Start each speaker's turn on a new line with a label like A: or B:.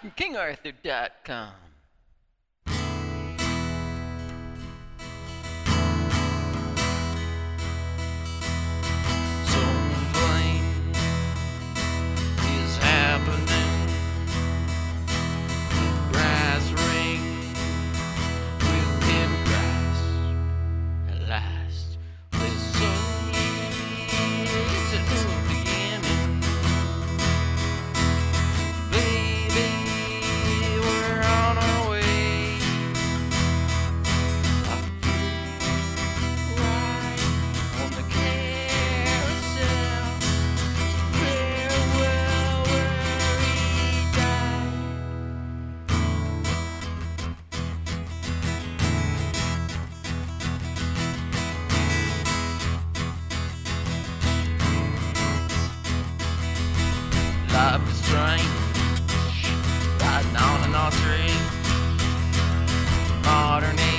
A: from KingArthur.com. Something is happening. The brass ring will pin brass at last. Listen, it's a new beginning. Baby, we're on our way. I feel right on the carousel. Farewell, worry, die. Life is strange, riding on an ostrich. Modern